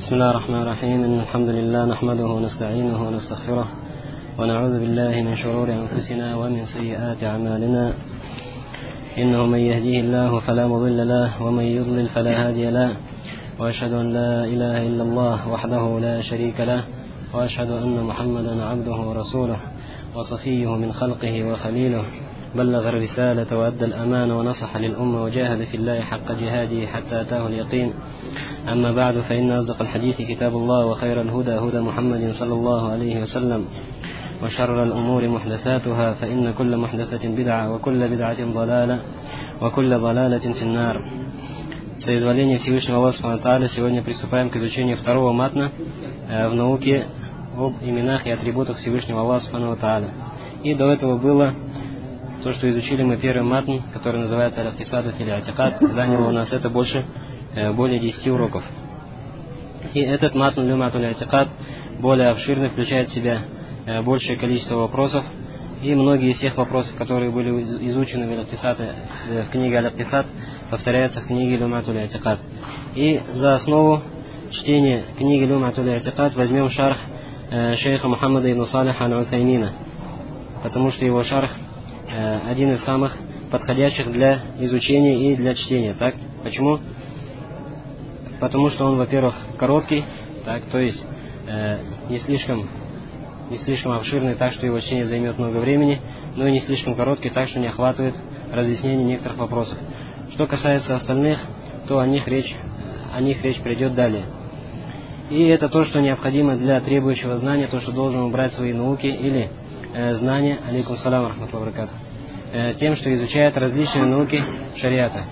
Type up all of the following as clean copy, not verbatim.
بسم الله الرحمن الرحيم. إن الحمد لله نحمده ونستعينه ونستغفره ونعوذ بالله من شرور أنفسنا ومن سيئات أعمالنا. إنه من يهديه الله فلا مضل له ومن يضلل فلا هادي له، وأشهد أن لا إله إلا الله وحده لا شريك له، وأشهد أن محمدا عبده ورسوله وصفيه من خلقه وخليله، بلغ الرسالة وأدى الأمانة ونصح للأمة وجاهد في الله حق جهاده حتى أتاه اليقين. أما بعد، فإن أصدق الحديث كتاب الله، وخير الهدى هدى محمد صلى الله عليه وسلم، وشر الأمور محدثاتها، فإن كل محدثة بدعة وكل بدعة ضلالة وكل ضلالة في النار. С соизволения Всевышнего Аллаха Субхану ва Тааля сегодня приступаем к изучению второго матна в науке об именах и атрибутах Всевышнего Аллаха Субхану ва Тааля. И до этого было то, что изучили мы первый матн, который называется «Аль-Ихтисаду фил И'тикад». Заняло у нас это более 10 уроков. И этот матн «Люматуль И'тикад» более обширный, включает в себя большее количество вопросов. И многие из тех вопросов, которые были изучены в книге «Аль-Ихтисад», повторяются в книге «Люматуль И'тикад». И за основу чтения книги «Люматуль И'тикад» возьмем шарх шейха Мухаммада ибн Салиха аль-Уthаймина, потому что его шарх один из самых подходящих для изучения и для чтения. Так? Почему? Потому что он, во-первых, короткий, так, то есть не слишком обширный, так что его чтение займет много времени, но и не слишком короткий, так что не охватывает разъяснение некоторых вопросов. Что касается остальных, то о них речь придет далее. И это то, что необходимо для требующего знания, то, что должен убрать свои науки или знания, алейкум салам рахматуллахи ва баракатух, тем, что изучает различные науки шариата,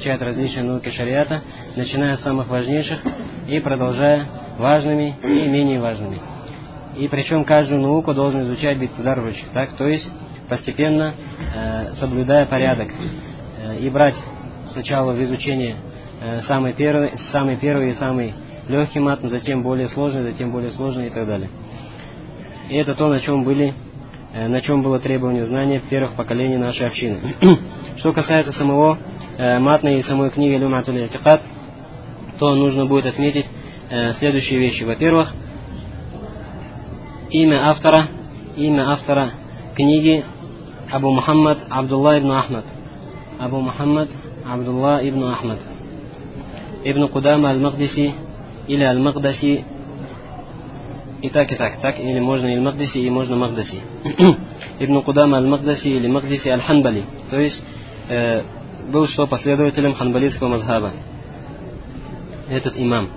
начиная с самых важнейших и продолжая важными и менее важными. И причем каждую науку должен изучать бит-тадарруч, так, то есть постепенно соблюдая порядок, и брать сначала в изучение самый первый и самый легкий матн, затем более сложный и так далее. И это то, на чем было требование знания первых поколений нашей общины. Что касается самого матна и самой книги «Люматуль И'тикад», то нужно будет отметить следующие вещи. Во-первых, имя автора книги Абу Мухаммад Абдулла ибн Ахмад. Ибн Кудама аль-Мақдиси или аль-Мақдаси. И так, или можно Иль-Мақдиси, и можно Мақдаси. Ибн Кудама аль-Мақдаси или Мақдиси аль-Ханбали, то есть был последователем ханбалитского мазхаба, этот имам.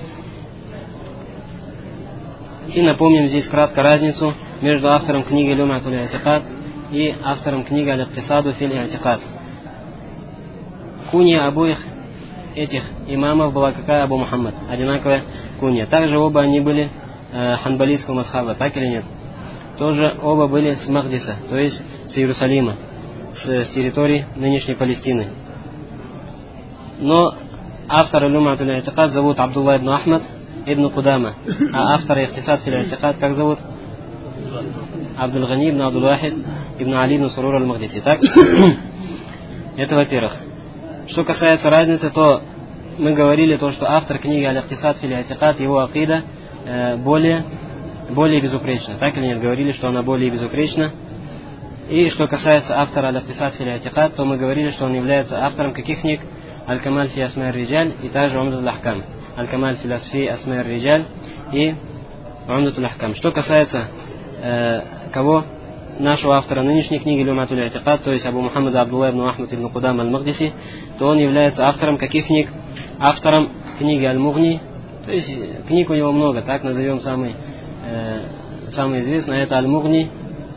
И напомним здесь кратко разницу между автором книги «Люматуль И'тикад» и автором книги «Аль-Ихтисаду фил И'тикад». Кунья обоих этих имамов была какая? Абу Мухаммад, одинаковая кунья. Также оба они были ханбалитского мазхаба, так или нет? Тоже оба были с Махдиса, то есть с Иерусалима, с территории нынешней Палестины. Но автора «Люматуль И'тикад» зовут Абдулла ибн Ахмад ибн Кудама, а автора «Ихтисад фил И'тикад» как зовут? Абдул-Гани ибн Абдул-Вахид ибн Али ибн Сурур аль-Махдиси, так? Это во-первых. Что касается разницы, то мы говорили то, что автор книги «Аль-Ихтисад фил И'тикад», его акида более безупречна. Так или нет? Говорили, что она более безупречна. И что касается автора «Аль-Ихтисад фил И'тикад», то мы говорили, что он является автором каких книг? «Аль-Камаль фи асмай ар-риджаль» и также «Умдатуль ахкам». «Аль-Камаль фи асмай ар-риджаль» и «Умдатуль ахкам». Что касается нашего автора нынешней книги «Люматуль И'тикад», то есть Абу Мухаммада Абдулла ибн Ахмад ибн Кудама аль-Мақдиси, то он является автором каких книг? Автором книги «Аль-Мугни». То есть книг у него много, так назовем самый известный, это «Аль-Мугни».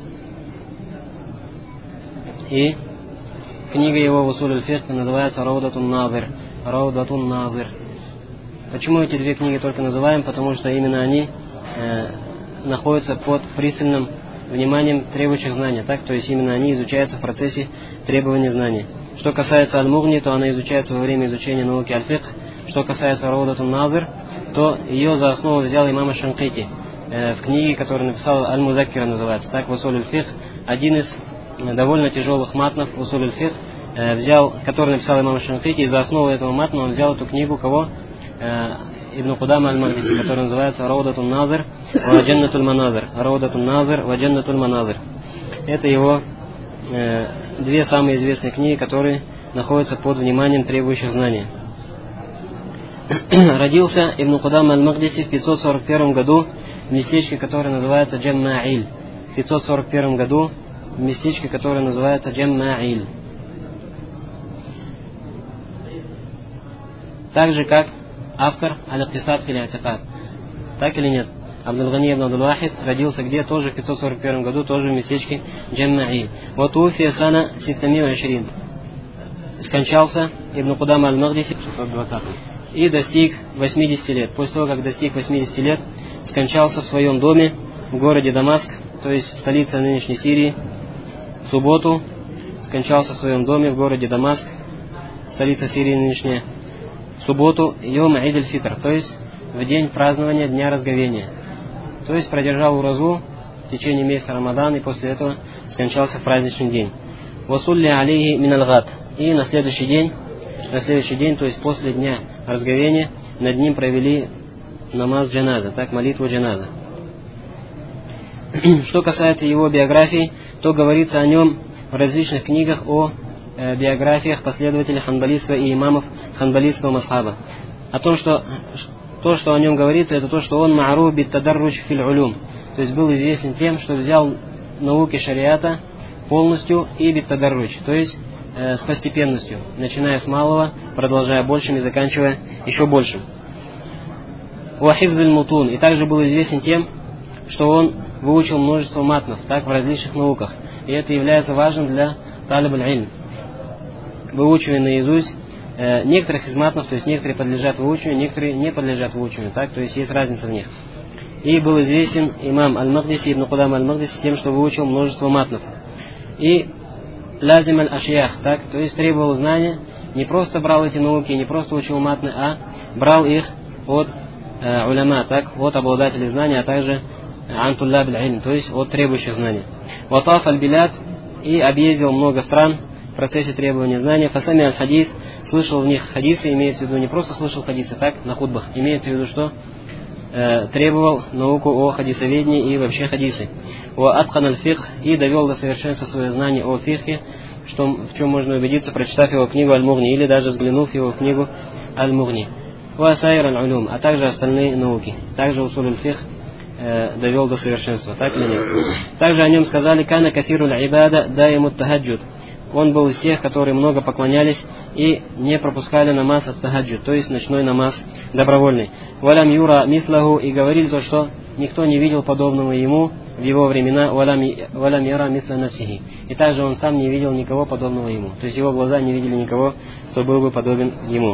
И книга его в усуль аль-фикх называется «Раудатун Назир». Почему эти две книги только называем? Потому что именно они находятся под пристальным вниманием требующих знания, так? То есть именно они изучаются в процессе требования знаний. Что касается «Аль-Мугни», то она изучается во время изучения науки аль-фикх. Что касается «Раудатун Назир», то ее за основу взял имам Шанкити в книге, которую написал «Аль-Музаккира» называется, так, в усуль аль-фикх, один из довольно тяжелых матнов усуль аль-фикх, который написал имам Шанкити, и за основу этого матна он взял эту книгу кого? ибн Кудама аль-Магдиси, который называется Раудатун Назир ва Джаннатуль Маназир. Раудатун Назир ва Джаннатуль Маназир. Это его две самые известные книги, которые находятся под вниманием требующих знания. Родился ибн Кудама аль-Магдиси в 541 году в местечке, которое называется Джамма'иль. В 541 году в местечке, которое называется Джамма'иль. Так же, как автор Аль-Иктисад фил И'тикад. Так или нет? Абдул-Гани ибн Абдул-Вахид родился где? Тоже в 541 году, тоже в местечке Джамма'иль. Вот Уфия сана 620. Скончался ибн Кудама аль-Магдиси 620 и достиг 80 лет. После того, как достиг 80 лет, скончался в своем доме в городе Дамаск, то есть столица нынешней Сирии, в субботу. Скончался в своем доме в городе Дамаск, столица Сирии нынешняя, в субботу Йом Ид-аль-Фитр, то есть в день празднования Дня Разговения. То есть продержал уразу в течение месяца Рамадан, и после этого скончался в праздничный день. Васулли алейхи миналгат. И на следующий день, то есть после Дня Разговения, над ним провели намаз джаназа, так, молитву джаназа. Что касается его биографии, то говорится о нем в различных книгах о биографиях последователей ханбалийского и имамов ханбалийского мазхаба. О том, что то, что о нем говорится, это то, что он ма'руф бит-тадарруч фил улюм, то есть был известен тем, что взял науки шариата полностью и бит-тадарруч, то есть с постепенностью, начиная с малого, продолжая большим и заканчивая еще большим. Уахифзуль мутун, и также был известен тем, что он выучил множество матнов, так, в различных науках, и это является важным для талиб аль-илм. Выучивая наизусть некоторых из матнов, то есть некоторые подлежат выучиванию, некоторые не подлежат выучиванию, так, то есть есть разница в них. И был известен имам аль-Магдиси, ибн Кудама аль-Магдиси, тем, что выучил множество матнов. И лазим аль-ашьях, так, то есть требовал знания, не просто брал эти науки, не просто учил матны, а брал их от уляма, так, от обладателей знания, а также антуллаб аль-илм, то есть от требующих знаний. Ватаф аль-билят, и объездил много стран в процессе требования знания. Фасами аль-хадис, слышал в них хадисы, имеется в виду не просто слышал хадисы, так, на хутбах, имеется в виду, что требовал науку о хадисоведении и вообще хадисы. Ва аткан аль-фикх, и довел до совершенства свое знание о фикхе, в чем можно убедиться, прочитав его книгу Аль-Мугни или даже взглянув его книгу Аль-Мугни. Ва сайр аль-улюм, а также остальные науки. Также усуль аль-фикх довел до совершенства, так или нет? Также о нем сказали: кана кафируль ибада даимут тахаджуд. Он был из тех, которые много поклонялись и не пропускали намаз от тахаджуд, то есть ночной намаз добровольный. Валям юра мислаху, и говорили то, что никто не видел подобного ему в его времена. Валям яра мисла нафсихи, и также он сам не видел никого подобного ему, то есть его глаза не видели никого, кто был бы подобен ему.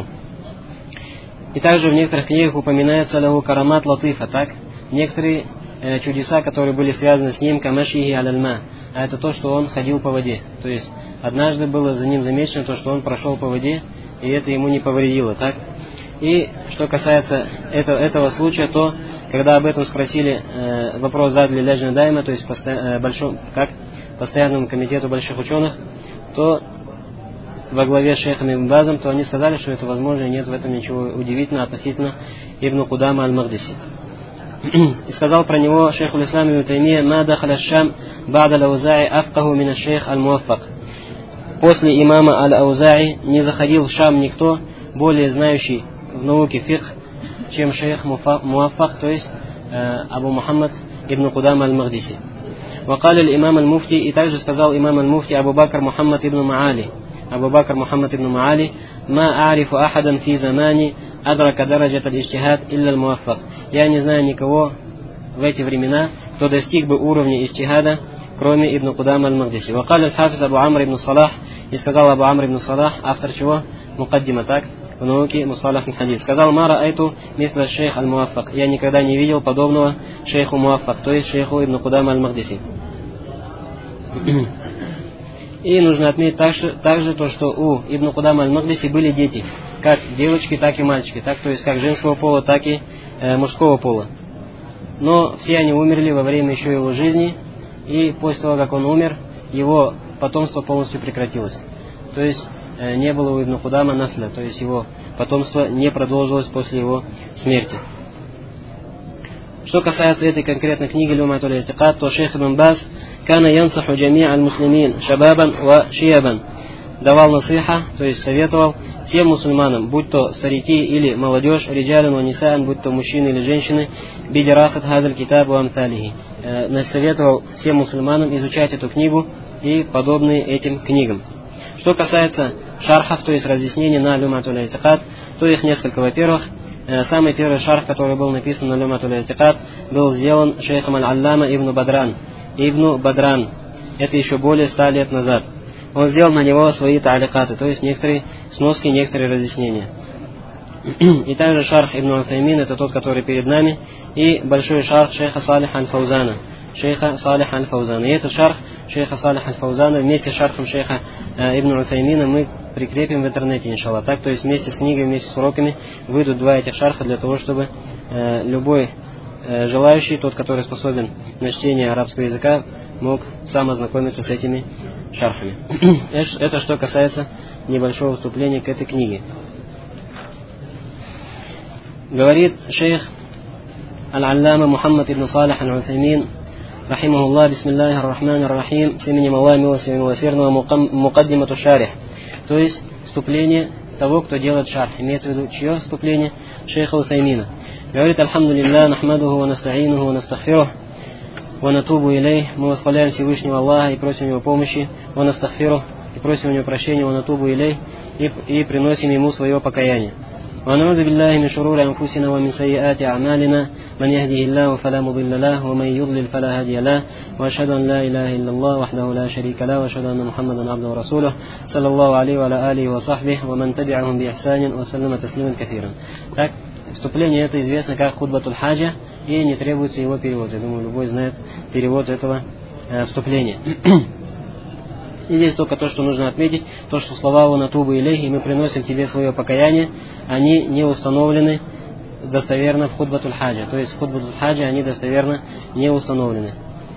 И также в некоторых книгах упоминается лаху карамат латифа, так, некоторые чудеса, которые были связаны с ним, камашихи аль-ма, а это то, что он ходил по воде. То есть однажды было за ним замечено то, что он прошел по воде, и это ему не повредило, так? И что касается этого случая, то когда об этом спросили, вопрос задали Ляджна Дайма, то есть постоянному комитету больших ученых, то во главе с шейхом Ибн Базом, то они сказали, что это возможно, и нет в этом ничего удивительного относительно Ибн Кудама аль-Магдиси. И сказал про него шейх аль-Ислам ибн Таймия: ма дахаля шам ба'да аль-Ауза'i афкаху мин аш-шейх аль-Муаффак. После имама аль-Ауза'i не заходил в Шам никто более знающий в науке фикх, чем шейх Муаффак, то есть Абу Мухаммад ибн Кудама аль-Магдиси. Вакаля аль-имам аль-Муфти, и также сказал имам аль-Муфти Абу Бакр Мухаммад ибн Маали: ма арифу ахадан фи замани адрака дараджат аль-иджтихад илля аль-муаффак. Я не знаю никого в эти времена, кто достиг бы уровня иджтихада, кроме Ибн Кудама аль-Магдиси. Вакаля аль-хафиз Абу Амр ибн Салах, и сказал Абу Амр ибн Салах, автор чего? Мукаддима, так, в науке мусталах хадис. Сказал: ма раайту мисла шейх аль-Муаффак. Я никогда не видел подобного шейху Муаффак, то есть шейху Ибн Кудама аль-Магдиси. И нужно отметить также то, что у Ибн Кудама аль-Магдиси были дети, как девочки, так и мальчики, так, то есть как женского пола, так и мужского пола. Но все они умерли во время еще его жизни, и после того, как он умер, его потомство полностью прекратилось. То есть не было у Ибн Кудама насля, то есть его потомство не продолжилось после его смерти. Что касается этой конкретной книги Люматуль И'тикад, то шейх Ибн Баз кана янсаху джами'а аль-муслимин шабабан ва шиябан, давал насиха, то есть советовал всем мусульманам, будь то старики или молодежь, риджалин ва нисаан, будь то мужчины или женщины, бидирасат хазаль китаб ва амталихи, советовал всем мусульманам изучать эту книгу и подобные этим книгам. Что касается шархов, то есть разъяснений на Люматуль И'тикад, то их несколько. Во-первых, самый первый шарх, который был написан на Люматуль И'тикад, был сделан шейхом аль-Аллама Ибн Бадран. Ибн Бадран. Это еще более 100 лет назад. Он сделал на него свои та'аликаты, то есть некоторые сноски, некоторые разъяснения. И также шарх Ибн Усаймин, это тот, который перед нами, и большой шарх шейха Салиха аль-Фаузана. Шейха Салиха аль-Фаузана. И этот шарх шейха Салиха аль-Фаузана вместе с шархом шейха Ибн Усаймина мы прикрепим в интернете, иншаллах. Так, то есть вместе с книгой, вместе с уроками выйдут два этих шарха для того, чтобы любой желающий, тот, который способен на чтение арабского языка, мог сам ознакомиться с этими шархами. Это что касается небольшого вступления к этой книге. Говорит шейх аль-Аллама Мухаммад ибн Салих аль-Усаймин, рахимахуллах, бисмиллахи ар-Рахмани ар-Рахим, с именем Аллаха милосердного, мукаддимату шарих, то есть вступление того, кто делает шарх. Имеется в виду чье вступление? Шейха Усаймина. Говорит: Альхамдулилля, нахмадуху, ва настаинуху, ва настахфируху, ва натубу илей. Мы восхваляем Всевышнего Аллаха и просим Его помощи, ва настахфируху, и просим у Него прощения, ва натубу илей, и приносим Ему свое покаяние. ونعوذ بالله من شرور أنفسنا ومن سيئات أعمالنا من يهده الله فلا مضل له ومن يضلل فلا هادي له وأشهد أن لا إله إلا الله وحده لا شريك له وأشهد أن محمدا عبده ورسوله صلى الله عليه وعلى آله وصحبه ومن تبعهم بإحسان وسلم تسليما كثيرا. Так, вступление это известно как худбатуль хаджа, и не требуется его перевод. Я думаю, любой знает перевод этого вступления. И здесь только то, что нужно отметить, то, что слова «Ва натубу илейхи», мы приносим тебе свое покаяние, они не установлены достоверно в худбатуль хаджа. То есть в худбатуль хаджа они достоверно не установлены.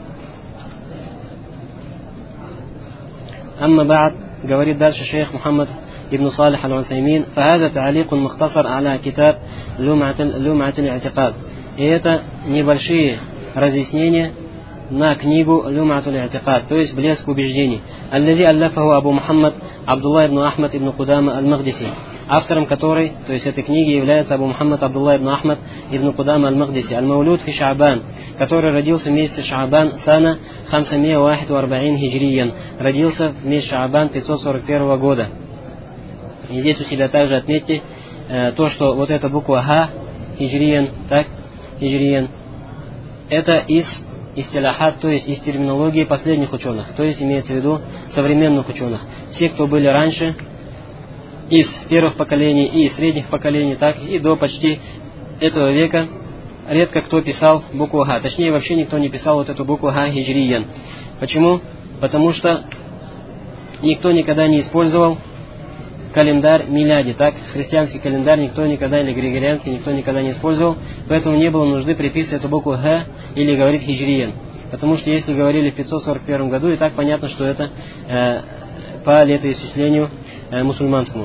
Амма ба'д, говорит дальше шейх Мухаммад ибн Салих аль-Усаймин, «Фахада та'аликун мухтасар аля китаб Люматуль И'тикад». И это небольшие разъяснения на книгу Люматуль И'тикад, то есть блеск убеждений. Аллади аллафаху Абу Мухаммад Абдулла ибн Ахмад ибн Кудама аль-Махдиси, автором которой, то есть этой книги, является Абу Мухаммад Абдулла ибн Ахмад ибн Кудама аль-Махдиси, аль-Маулюд фи Шаабан, который родился в месяце Шаабан сана 541 хиджриян, родился в месяце Шаабан 541 года. И здесь у себя также отметьте то, что вот эта буква Ха, хиджриян, так, хиджриян, это из истилахат, то есть из терминологии последних ученых, то есть имеется в виду современных ученых. Все, кто были раньше, из первых поколений и из средних поколений, так и до почти этого века, редко кто писал букву Ха. Точнее, вообще никто не писал вот эту букву Ха хиджриян. Почему? Потому что никто никогда не использовал календарь миляди, так, христианский календарь никто никогда, или григорианский никто никогда не использовал, поэтому не было нужды приписывать эту букву Х или говорить хиджриян. Потому что если говорили в 541 году, и так понятно, что это по летоисчислению мусульманскому.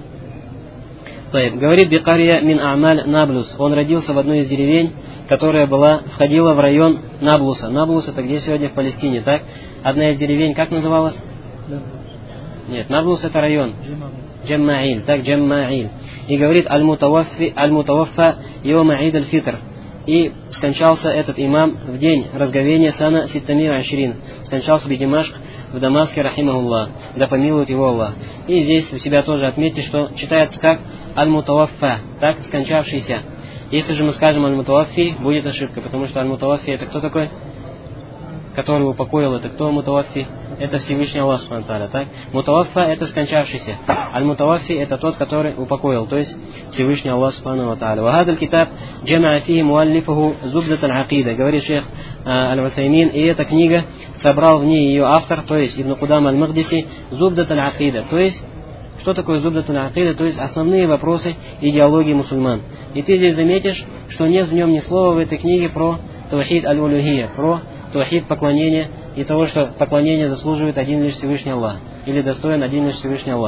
Говорит Бикария мин А'маль Наблус. Он родился в одной из деревень, которая входила в район Наблуса. Наблус это где сегодня в Палестине, так? Одна из деревень как называлась? Нет, Наблус это район. Джамма'иль, так, Джамма'иль. И говорит аль-мутаваффа йома ид аль-фитр. И скончался этот имам в день разговения сана Ситтамир Ашрин. Скончался Бедимашк в Дамаске, рахимахуллах. Да помилует его Аллах. И здесь у себя тоже отметьте, что читается как аль-мутаваффа, так, скончавшийся. Если же мы скажем аль-мутаваффи, будет ошибка, потому что аль-мутаваффи это кто такой? Который упокоил, это кто мутаваффи? Это Всевышний Аллах Субхану ва Тааля, так? Мутаваффа это скончавшийся. Аль-мутаваффи это тот, который упокоил, то есть Всевышний Аллах Субхану ва Тааля. Вахадаль китаб джамаа фихи муаллифуху зубдат аль-акида. Говорит шейх аль-Усаймин, и эта книга собрал в ней ее автор, то есть Ибн Кудам аль-Махдиси, зубдат аль-акида. То есть, что такое зубдат аль-акида? То есть основные вопросы идеологии мусульман. И ты здесь заметишь, что нет в нем ни слова в этой книге про таухид аль-улюхия, про таухид поклонения и того, что поклонение заслуживает один лишь Всевышний Аллах, или достоин один лишь Всевышний Аллах.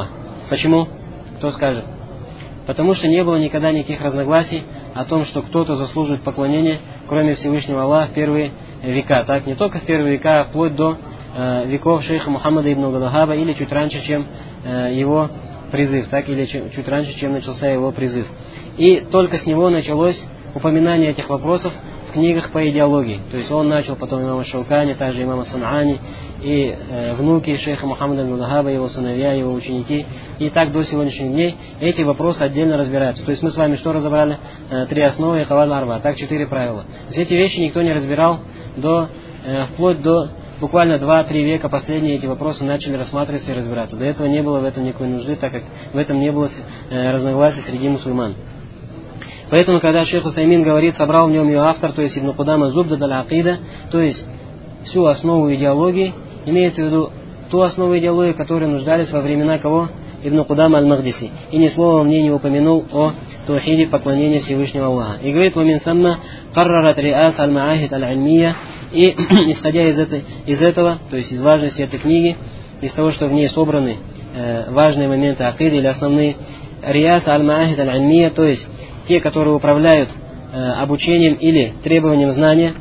Почему? Кто скажет? Потому что не было никогда никаких разногласий о том, что кто-то заслуживает поклонения, кроме Всевышнего Аллаха, в первые века. Так, не только в первые века, а вплоть до веков шейха Мухаммада ибн Абдул-Вахаба, или чуть раньше, чем его призыв, так, или чуть раньше, чем начался его призыв. И только с него началось упоминание этих вопросов в книгах по идеологии. То есть он начал, потом имама Шаукани, также имама Сан'ани, и внуки шейха Мухаммада ибн Абдул-Вахаба, его сыновья, его ученики. И так до сегодняшних дней эти вопросы отдельно разбираются. То есть мы с вами что разобрали? 3 основы и каваль арба. Так 4 правила. То есть эти вещи никто не разбирал вплоть до буквально 2-3 века последние эти вопросы начали рассматриваться и разбираться. До этого не было в этом никакой нужды, так как в этом не было разногласий среди мусульман. Поэтому, когда шейх Усаймин говорит, собрал в нем ее автор, то есть Ибн Кудама Зубдат аль-Акида, то есть всю основу идеологии, имеется в виду ту основу идеологии, которой нуждались во времена кого? Ибн Кудама аль-Махдиси. И ни слова мне не упомянул о таухиде, поклонении Всевышнего Аллаха. И говорит, وَمِنْ ثَمَّ قَرَّرَتْ رِئَاسَ الْمَعَاهِدْ الْعِلْمِيَّةِ. И исходя из этого, то есть из важности этой книги, из того, что в ней собраны важные моменты акиды или основные, риаса аль-маахид аль-альмия, то есть те, которые управляют обучением или требованием знания,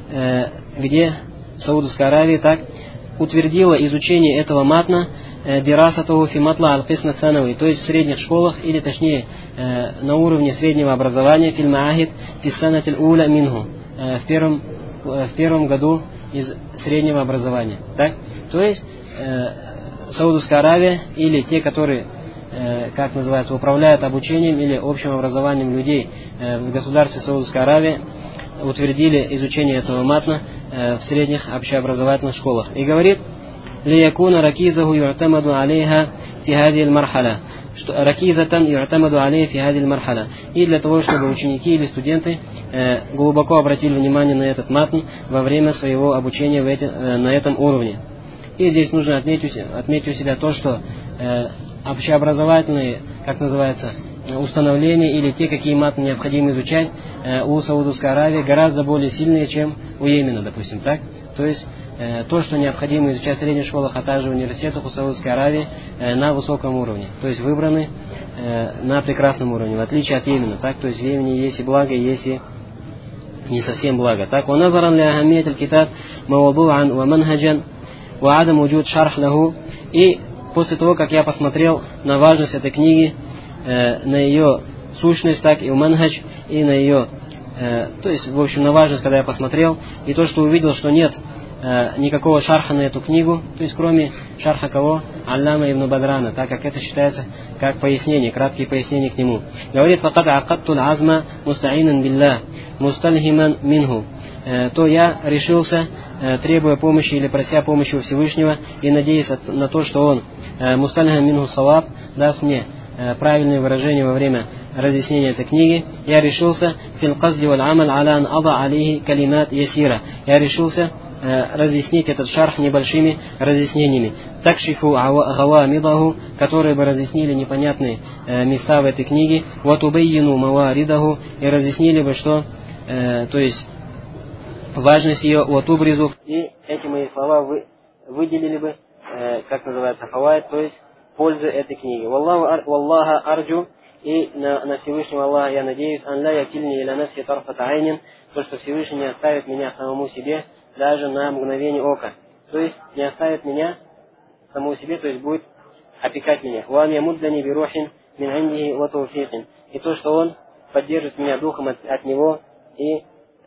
где в Саудовской Аравии, так, утвердила изучение этого матна дирасатуху фи матла аль-кисм санави, то есть в средних школах, или точнее на уровне среднего образования, филь маахид фи санатиль уля минху, в первом году из среднего образования. Так? То есть Саудовская Аравия или те, которые, как называется, управляют обучением или общим образованием людей в государстве Саудовской Аравии, утвердили изучение этого матна в средних общеобразовательных школах. И говорит, ليكون ركيزه يعتمد عليها في هذه المرحلة ركيزة يعتمد عليه في هذه المرحلة. И для того, чтобы ученики или студенты глубоко обратили внимание на этот матн во время своего обучения на этом уровне. И здесь нужно отметить у себя то, что общеобразовательные, как называется, установления или те, какие матны необходимо изучать у Саудовской Аравии, гораздо более сильные, чем у Йемена, допустим, так? То есть то, что необходимо изучать в средних школах, а также в университетах у Саудовской Аравии на высоком уровне, то есть выбраны на прекрасном уровне, в отличие от Йемена, так? То есть в Йемене есть и благо, есть и не совсем благо, так? وَنَظَرًا لِأَهَمِّيَةِ الْكِتَابِ مَوْضُوعًا وَمَنْهَجًا وَعَدَمْ وُجُودِ شَرْحٍ لَهُ. И после того, как я посмотрел на важность этой книги, на ее сущность, так и у манхадж, и на ее, то есть, в общем, на важность, когда я посмотрел, и то, что увидел, что нет никакого шарха на эту книгу, то есть, кроме шарха кого? Аллама ибн Бадрана, так как это считается как пояснение, краткие пояснения к нему. Говорит, فَقَدْ عَقَدْتُ الْعَزْمَ مُسْتَعِينًا بِاللَّهِ مُسْتَلْهِمًا مِنْهُ. То я решился, требуя помощи или прося помощи у Всевышнего, и надеясь на то, что он мустальхам минху саваб даст мне правильное выражение во время разъяснения этой книги. Я решился фил казди валь амаль аля ан ада алейхи калимат ясира. Я решился разъяснить этот шарх небольшими разъяснениями. Такшифу гавамидаху, которые бы разъяснили непонятные места в этой книге. Ватубейину маваридаху, и разъяснили бы, что, то есть важность ее, ватубризу, и эти мои слова выделили бы, как называется, фавайд, то есть пользы этой книги. Валлаха арджу, и на Всевышнего Аллаха я надеюсь, ан ла якильни иля нафси тарфата айнин, то, что Всевышний не оставит меня самому себе даже на мгновение ока. То есть не оставит меня самому себе, то есть будет опекать меня. Ван ямуддани бирухин мин индихи ва тауфикин. И то, что он поддержит меня духом от него и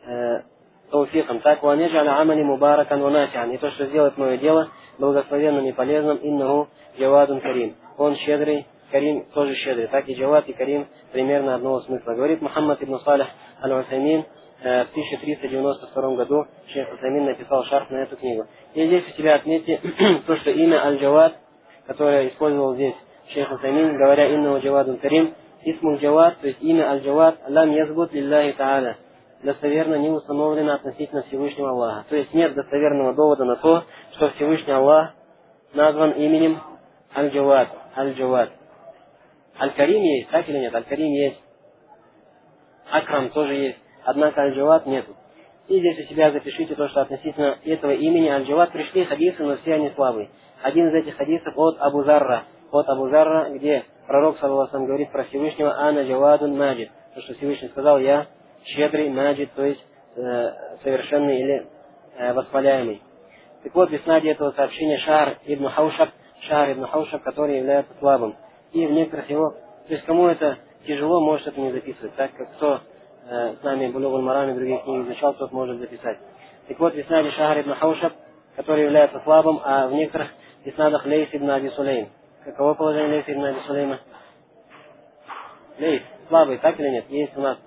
тауфиком. Так, ван яджаля амали мубаракан ва нафиан. И то, что сделает мое дело благословенным и полезным, иннаху джавадун карим. Он щедрый, карим тоже щедрый. Так и джавад и карим примерно одного смысла. Говорит Мухаммад ибн Салих аль-Усаймин, в 1392 году шейх Усаймин написал шарх на эту книгу. И здесь у себя отметьте то, что имя аль-Джавад, которое использовал здесь шейх Усаймин, говоря иннаху джавадун карим, исмуль джавад, то есть имя аль-Джавад, лам язбут лиллахи та'аля, достоверно не установлено относительно Всевышнего Аллаха. То есть нет достоверного довода на то, что Всевышний Аллах назван именем Аль-Джавад. Аль-Джавад. Аль-Карим есть, так или нет? Аль-Карим есть. Акрам тоже есть. Однако Аль-Джавад нету. И здесь у себя запишите то, что относительно этого имени Аль-Джавад пришли хадисы, но все они слабые. Один из этих хадисов от Абу Зарра, от Абу Зарра, где пророк, саллаллаху алейхи ва саллям, говорит про Всевышнего: «Ана джавадун маджид», то, что Всевышний сказал: «Я щедрый маджид», то есть совершенный или восхваляемый. Так вот, в иснаде этого сообщения Шахр ибн Хаушаб, который является слабым. И в некоторых его, то есть кому это тяжело, может это не записывать, так как кто с нами Булугуль Марам и другие книги изучал, тот может записать. Так вот, в иснаде Шахр ибн Хаушаб, который является слабым, а в некоторых иснадах Лейс ибн Аби Сулейм. Каково положение Лейс ибн Аби Сулейма? Лейс, слабый, так или нет? Есть у нас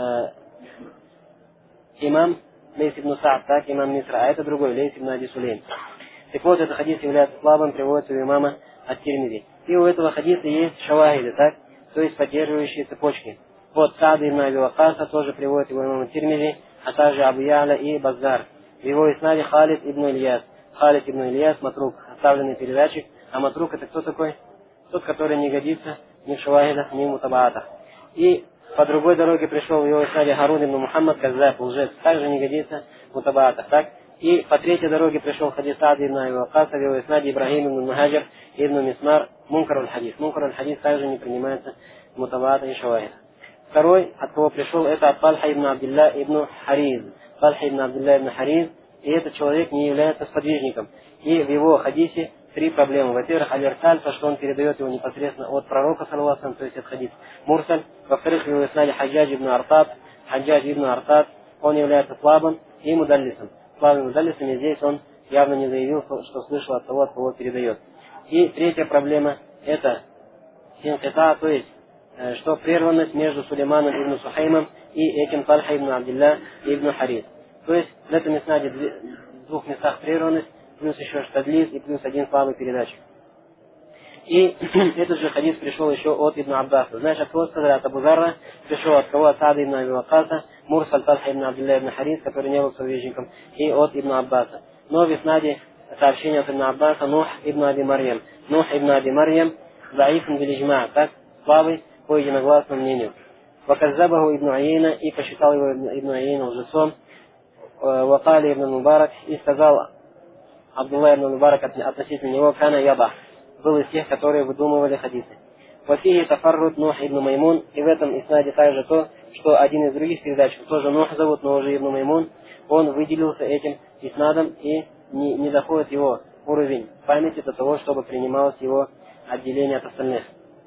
имам Лейс ибн Саад, так, имам Мисра, а это другой, Лейс ибн Аби Сулейм. Так вот, этот хадис является слабым, приводится у имама ат-Тирмизи. И у этого хадиса есть шавахиды, так, то есть поддерживающие цепочки. Вот Саад ибн Аби Вакаса тоже приводит его имам ат-Тирмизи, а также Абу Я'ля и Баззар. В его иснаде Халид ибн Ильяс. Халид ибн Ильяс, матрук, оставленный передатчик. А матрук — это кто такой? Тот, который не годится ни в шавахидах, ни в мутабаатах. И по другой дороге пришел в его иснаде Харун ибн Мухаммад, каззаб, лжец, также не годится в мутабаатах, так? И по третьей дороге пришел хадис Саад ибн Аби Вакаса, в его иснаде Ибрахим ибн Мухаджир ибн Мисмар, мункар аль-хадис. Мункар аль-хадис также не принимается в мутабаатах и шавахидах. Второй, от кого пришел, это от Тальха ибн Абдилля ибн Хариз. Тальха ибн Абдилля ибн Хариз, и этот человек не является сподвижником. И в его хадисе три проблемы. Во-первых, аль-ирсаль, то, что он передает его непосредственно от пророка, саллаллаху алейхи ва саллям, то есть это хадис мурсаль. Во-вторых, в его иснаде Хаджадж ибн Артад, он является слабым и мудаллисом. Слабым мудаллисом, и здесь он явно не заявил, что слышал от того, от кого передает. И третья проблема — это синкита, то есть что прерванность между Сулейманом ибн Сухаймом и этим Тальха ибн Абдилля ибн Хариз. То есть в этом иснаде в двух местах прерванность, плюс еще штадлиз и плюс один слабый передатчик. И этот же хадис пришел еще от Ибн Аббаса. Знаешь, от кого сказали? От Абу Зарра. Пришел от кого? От Саада ибн Аби Вакаса, Мурсаль Тальха ибн Абдилля ибн Хариз, который не был сподвижником, и от Ибн Аббаса. Но в иснаде сообщение от Ибн Аббаса Нух ибн Аби Марьям. Нух ибн Аби Марьям заифн билиджма, так, слабый по единогласному мнению. Ваказзабаху ибн Уайна, и посчитал его ибн Уайна лжецом. Вакали ибн Мубарак, и сказал Абдулла ибн Мубарак относительно него: кана яба, был из тех, которые выдумывали хадисы. Вафихи тафаррут Нух ибн Маймун, и в этом иснаде также то, что один из других передатчиков, тоже Нух зовут, но уже ибн Маймун, он выделился этим иснадом, и не доходит его уровень памяти до того, чтобы принималось его отделение от остальных.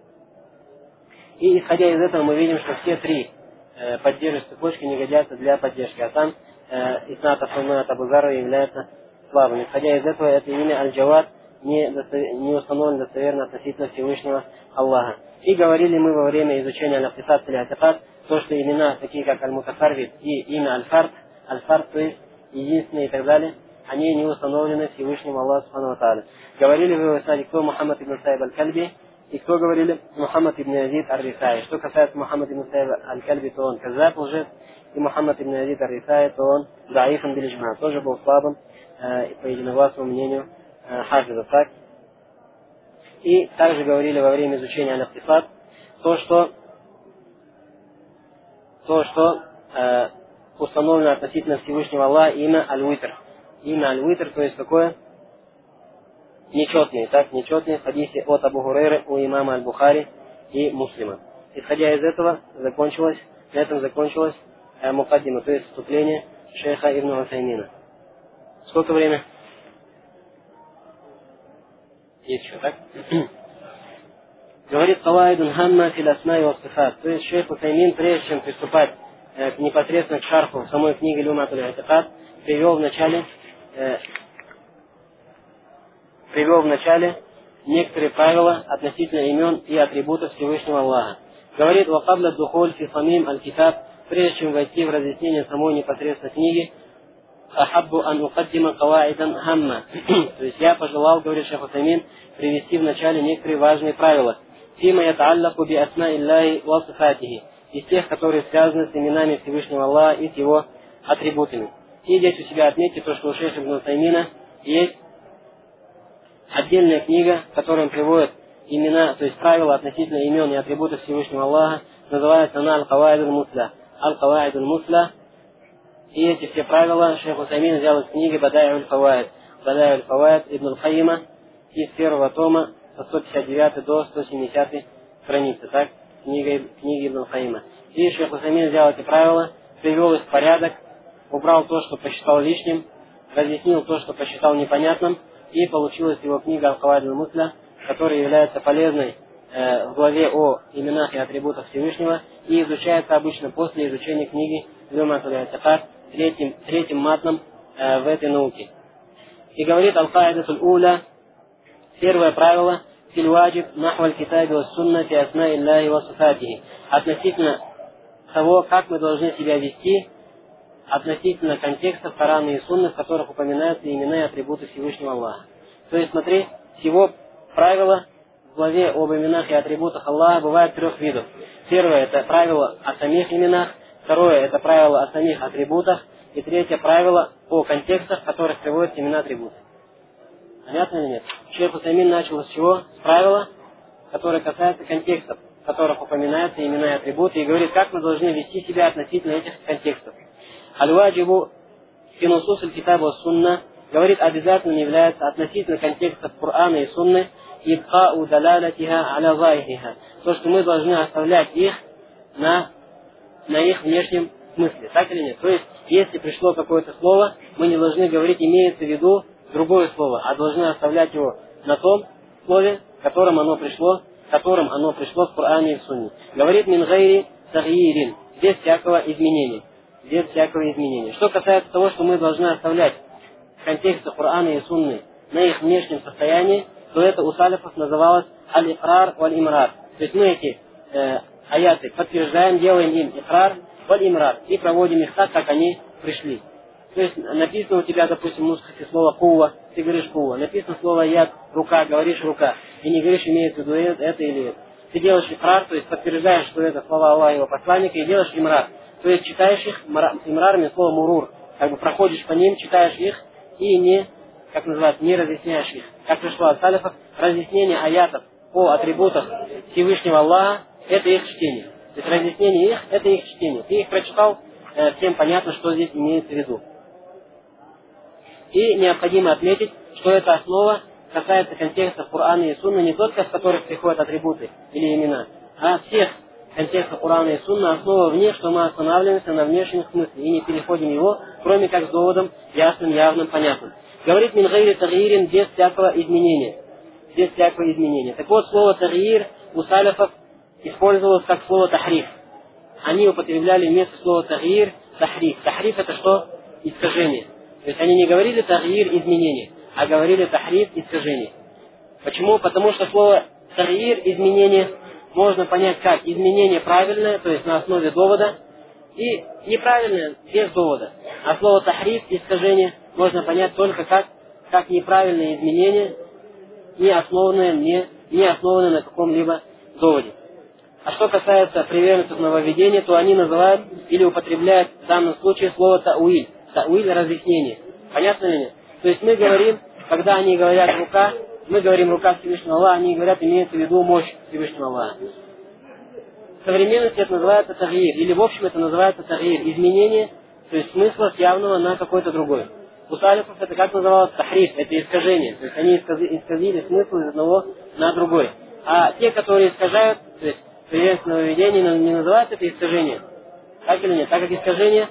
И исходя из этого мы видим, что все три поддерживающие цепочки не годятся для поддержки, а сам иснад основной от Абу Зарра является слабым. Исходя из этого, это имя Аль-Джавад не установлено достоверно относительно Всевышнего Аллаха. И говорили мы во время изучения Аль-Ахтисад или Атикад, то, что имена, такие как Аль-Мутафарвид и имя Аль-Фард, то есть единственные и так далее, они не установлены Всевышним Аллаху Субхану ва Тааля. Говорили вы в иснаде, кто Мухаммад ибн Саиб Аль-Кальби, и кто говорили Мухаммад ибн Азид Ар-Рифай. Что касается Мухаммад ибн Саиб Аль-Кальби, то он каззаб, лжец, и Мухаммад ибн Азид Ар-Рифай, то он заифан билиджма, тоже был слабым, по единогласному мнению хафизов, так? И также говорили во время изучения Аль-Ахтисад то, что установлено относительно Всевышнего Аллаха имя Аль-Витр. Имя Аль-Витр, то есть какое? Нечетные, так? Нечетные в хадисе от Абу Хурейры у имама Аль-Бухари и Муслима. Исходя из этого, на этом закончилось мукаддима, то есть вступление шейха Ибн Усаймина. Сколько время? Есть еще, так? Говорит Каваидун Хамма фил асмай ва сифат. То есть шейх Усаймин, прежде чем приступать непосредственно к шарху самой книги Люмат аль-Атикад, привел в начале некоторые правила относительно имен и атрибутов Всевышнего Аллаха. Говорит: «Вакабля духоль фи самим аль-китаб», прежде чем войти в разъяснение самой непосредственно книги, «Ахаббу ан укаддима каваидан хамма». То есть я пожелал, говорит шейх Усаймин, привести в начале некоторые важные правила. «Фима ятааллаку би асма Иллахи ва сифатихи», из тех, которые связаны с именами Всевышнего Аллаха и с его атрибутами. И здесь у себя отметьте то, что у шейха Ибн Усаймина есть отдельная книга, в которой он приводит имена, то есть правила относительно имен и атрибутов Всевышнего Аллаха, называется она Аль-Каваид аль-Мусля. Аль-Каваид аль-Мусля. И эти все правила шейх Усаймин взял из книги Бадай аль-Фаваид. Бадай аль-Фаваид Ибн аль-Хайима из первого тома со 159 до 170 страницы, так, книги Ибн Каима. И Шейх Усаймин взял эти правила, привел их в порядок, убрал то, что посчитал лишним, разъяснил то, что посчитал непонятным, и получилась его книга Аль-Каваид аль-Мусля, которая является полезной в главе о именах и атрибутах Всевышнего и изучается обычно после изучения книги Люмат аль-Атикад третьим матном в этой науке. И говорит Аль-Каидатуль Уля, первое правило, фильваджиб нахваль китаби ва суннати асна илляхи ва сифатихи, относительно того, как мы должны себя вести, относительно контекстов Корана и Сунны, в которых упоминаются имена и атрибуты Всевышнего Аллаха. То есть, смотри, всего правила в главе об именах и атрибутах Аллаха бывает 3 видов. Первое – это правило о самих именах, второе – это правило о самих атрибутах, и третье – правило о контекстах, в которых приводятся имена и атрибуты. Понятно или нет? Шейх Усаймин начал с чего? С правила, которое касается контекстов, в которых упоминаются имена и атрибуты, и говорит, как мы должны вести себя относительно этих контекстов. Аль-Ваджибу финусус аль-китаба ва сунна, говорит, обязательным является относительно контекстов Корана и Сунны ибкау далалатиха аля захириха, то, что мы должны оставлять их на их внешнем смысле, так или нет? То есть, если пришло какое-то слово, мы не должны говорить, имеется в виду другое слово, а должны оставлять его на том слове, которым оно пришло в Коране и в Сунне. Говорит мин гайри тагйирин, без всякого изменения. Что касается того, что мы должны оставлять в контексте Корана и Сунны на их внешнем состоянии, то это у салифов называлось аль-икрар валь-имрар. То есть мы эти аяты подтверждаем, делаем им икрар валь-имрар и проводим их так, как они пришли. То есть написано у тебя, допустим, в мусхафе слово кува, ты говоришь кува. Написано слово яд, рука, говоришь рука. И не говоришь, имеется в виду это или это. Ты делаешь икрар, то есть подтверждаешь, что это слова Аллаха и его посланника, и делаешь имрар. То есть читаешь их, имрарами слово мурур, как бы проходишь по ним, читаешь их и не разъясняешь их. Как пришло от салифов, разъяснение аятов о атрибутах Всевышнего Аллаха, это их чтение. То есть разъяснение их, это их чтение. Ты их прочитал, всем понятно, что здесь имеется в виду. И необходимо отметить, что эта основа касается контекстов Корана и Сунны, не только в которых приходят атрибуты или имена, а всех контекстов Корана и Сунны, основа в них, что мы останавливаемся на внешнем смысле и не переходим его, кроме как с доводом ясным, явным, понятным. Говорит мин гайри тагйирин, без всякого изменения. Так вот, слово тагйир у салифов использовалось как слово тахриф. Они употребляли вместо слова тагйир тахриф. Тахриф это что? Искажение. То есть они не говорили тагйир изменение, а говорили тахриф искажение. Почему? Потому что слово тагйир изменение можно понять как изменение правильное, то есть на основе довода, и неправильное без довода. А слово тахриф искажение можно понять только как неправильное изменение, не основанное на каком-либо доводе. А что касается приверженцев нововведения, то они называют или употребляют в данном случае слово тауиль. Тауиль разъяснение. Понятно ли нет? То есть мы говорим, когда они говорят рука, мы говорим рука Всевышнего Аллаха, они говорят, имеется в виду мощь Всевышнего Аллаха. В современности это называется тагйир, или в общем это называется тагйир, изменение, то есть смысла с явного на какой-то другой. У салифов это как называлось тахриф, это искажение, то есть они исказили смысл из одного на другой. А те, которые искажают, то есть приверженцы нововведения, не называют это искажение, так или нет, так как искажение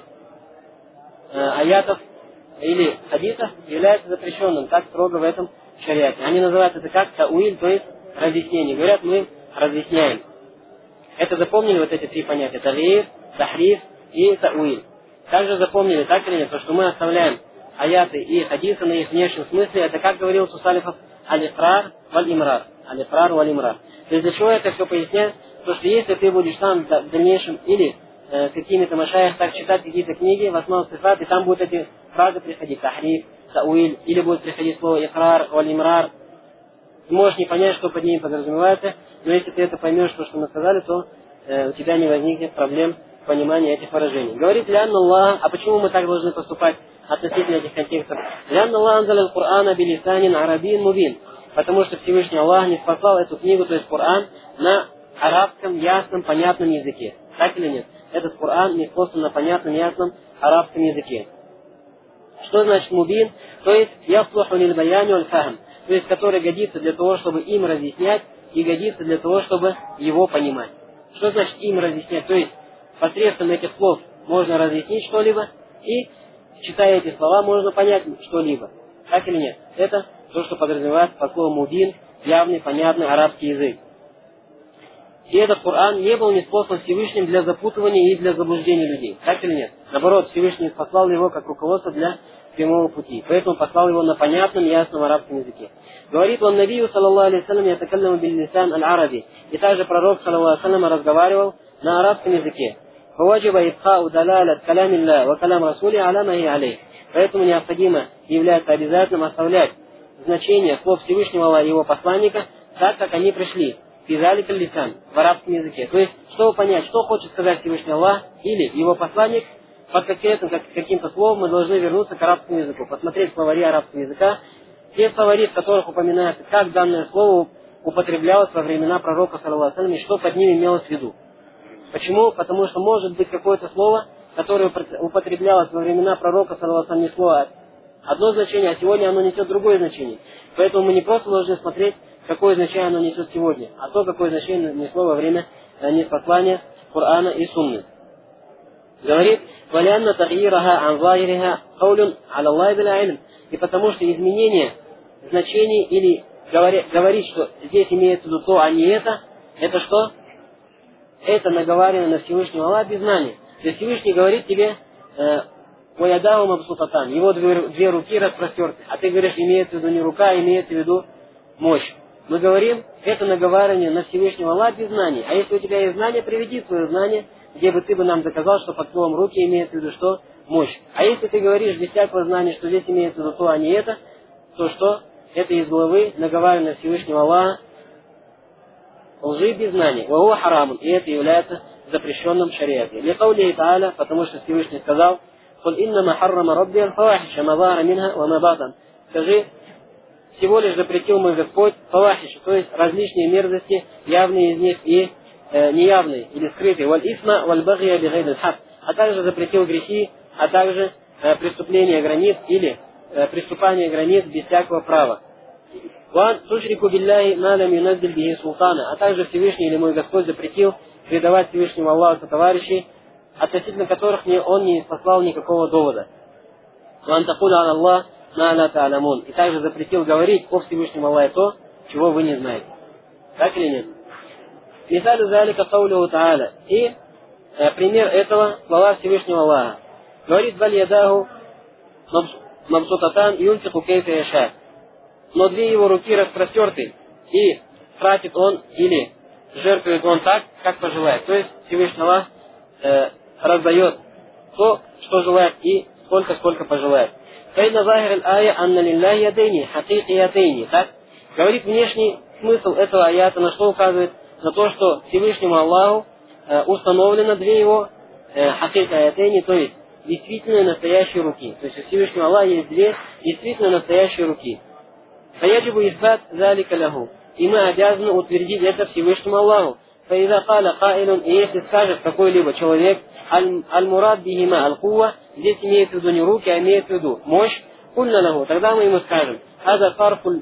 аятов или хадисов является запрещенным, так строго в этом шариате. Они называют это как тауиль, то есть разъяснение. Говорят, мы разъясняем. Это запомнили вот эти 3 понятия: тагйир, тахриф и тауиль. Также запомнили, так или нет, то, что мы оставляем аяты и хадисы на их внешнем смысле, это, как говорил у салифов, аль-икрар валь-имрар. Аль-икрар валь-имрар. То есть для чего это все поясняет? То, что если ты будешь сам в дальнейшем или какими-то машаях так читать какие-то книги в основном сифат, и там будут эти фразы приходить: тахриф, тауиль, или будет приходить слово икрар валь-имрар. Ты можешь не понять, что под ними подразумевается, но если ты это поймешь, то, что мы сказали, то у тебя не возникнет проблем понимания этих выражений. Говорит лянна Аллах, а почему мы так должны поступать относительно этих контекстов? Лянна Аллах анзаля аль-Кур'ана билисанин арабин мубин. Потому что Всевышний Аллах не спасал эту книгу, то есть Коран, на арабском, ясном, понятном языке. Так или нет? Этот Коран не спослан на понятном, ясном арабском языке. Что значит мубин? То есть яслуху лиль баяни валь фахм. То то есть который годится для того, чтобы им разъяснять, и годится для того, чтобы его понимать. Что значит им разъяснять? То есть посредством этих слов можно разъяснить что-либо, и читая эти слова можно понять что-либо. Так или нет? Это то, что подразумевает под словом мубин, явный, понятный арабский язык. И этот Коран не был ниспослан Всевышним для запутывания и для заблуждения людей. Так или нет? Наоборот, Всевышний послал его как руководство для прямого пути. Поэтому послал его на понятном, ясном арабском языке. Говорит он Набию, саллаллаху алейхи вассалям, ятакалламу биль-лисан аль-араби. И также пророк, саллаллаху алейхи вассалям, разговаривал на арабском языке. Фаваджиба ибхау далалят калямилля ва калям расули аляма и алейх. Поэтому необходимо и является обязательным оставлять значение слов Всевышнего Аллаха и его посланника так, как они пришли. Физалик аль-лисан, в арабском языке. То есть, чтобы понять, что хочет сказать Всевышний Аллах или его посланник, под каким-то словом мы должны вернуться к арабскому языку, посмотреть словари арабского языка, те словари, в которых упоминается, как данное слово употреблялось во времена пророка, саллаллаху алейхи ва саллям, и что под ним имелось в виду. Почему? Потому что может быть какое-то слово, которое употреблялось во времена пророка, саллаллаху алейхи ва саллям, несло одно значение, а сегодня оно несет другое значение. Поэтому мы не просто должны смотреть, какое значение оно несет сегодня, а то, какое значение несло во время ниспослания Корана и Сунны. Говорит, «Валянна тагьираха ан захириха каулюн аля Аллахи биля илм». И потому что изменение значений или говорить, что здесь имеется в виду то, а не это что? Это наговаривание на Всевышнего Аллаха без знания. То есть Всевышний говорит тебе, «Ваядау мабсутатан», его две руки распростерты. А ты говоришь, имеется в виду не рука, а имеется в виду мощь. Мы говорим, это наговаривание на Всевышнего Аллаха без знаний. А если у тебя есть знание, приведи свое знание, где бы ты бы нам доказал, что под словом руки имеется в виду что? Мощь. А если ты говоришь без всякого знания, что здесь имеется в виду то, а не это, то что? Это из головы наговаривание на Всевышнего Аллаха лжи без знаний. Вахуа харамун. И это является запрещенным в шариате. Ликаулихи тааля, потому что Всевышний сказал, «Куль иннама харрама рабби аль-фавахиша ма захара минха ва ма батан». Скажи, всего лишь запретил мой Господь фавахиш, то есть различные мерзости, явные из них и неявные или скрытые, валь исма валь багия бигайд аль-хак, а также запретил грехи, а также преступление границ или приступание границ без всякого права. Ван тушрику билляхи ма лам юназзиль бихи султана, а также Всевышний или мой Господь запретил предавать Всевышнему Аллаху товарищей, относительно которых он не послал никакого довода. Ван такуля ан Аллах ма ла та'ламун, и также запретил говорить о Всевышнем Аллахе то, чего вы не знаете. Так или нет? Мисалю залика каулюху та'аля. И пример этого слова Всевышнего Аллаха. Говорит, «Баль ядаху мабсутатан юнфику кейфа яша». Но две его руки распростерты, и тратит он или жертвует он так, как пожелает. То есть Всевышний Аллах раздает то, что желает, и сколько пожелает. Файна захир аль-ая анна лилляхи ядейни, хакики ядейни. Так, говорит внешний смысл этого аята, на что указывает? На то, что Всевышнему Аллаху установлено две его хакики ядейни, то есть действительно настоящие руки. То есть у Всевышнего Аллаха есть две действительно настоящие руки. Фаяджибу исбат залика лаху. И мы обязаны утвердить это Всевышнему Аллаху. Фаиза каля каилун, и если скажет какой-либо человек, аль-мурад бихима аль-кува, здесь имеется в виду не руки, а имеется в виду мощь, кульна лаху, тогда мы ему скажем, хаза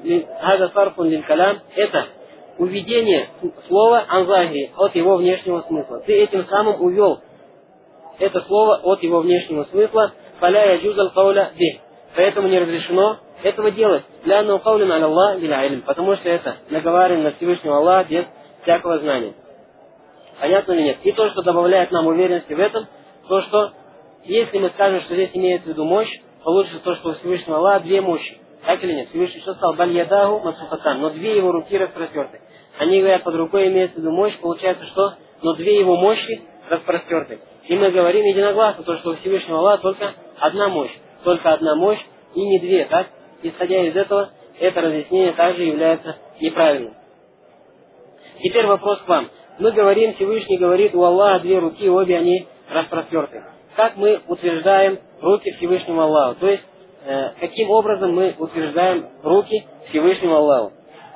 сарфун лиль калям, это уведение слова анзахри от его внешнего смысла. Ты этим самым увел это слово от его внешнего смысла, фаля яджузал кауля бих. Поэтому не разрешено этого делать. Для наукаулина аля Аллах биля илм, потому что это наговаривание на Всевышнего Аллаха без всякого знания. Понятно или нет? И то, что добавляет нам уверенности в этом, то, что если мы скажем, что здесь имеется в виду мощь, получится то, что у Всевышнего Аллаха две мощи. Так или нет? Всевышний что сказал? Баль ядаху мабсутатан. Но две его руки распростерты. Они говорят, под рукой имеется в виду мощь, получается что? Но две его мощи распростерты. И мы говорим единогласно, то, что у Всевышнего Аллаха только одна мощь. Только одна мощь и не две. Так? Исходя из этого, это разъяснение также является неправильным. Теперь вопрос к вам. Мы говорим, Всевышний говорит, у Аллаха две руки, обе они распростерты. Как мы утверждаем руки Всевышнему Аллаху? То есть, каким образом мы утверждаем руки Всевышнему Аллаху?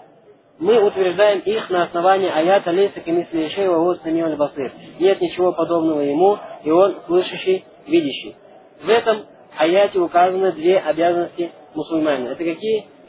Мы утверждаем их на основании аята «Лейса камисли шей ва хуа самиуль басир». Нет ничего подобного ему, и он слышащий, видящий. В этом аяте указаны две обязанности мусульманина. Это какие?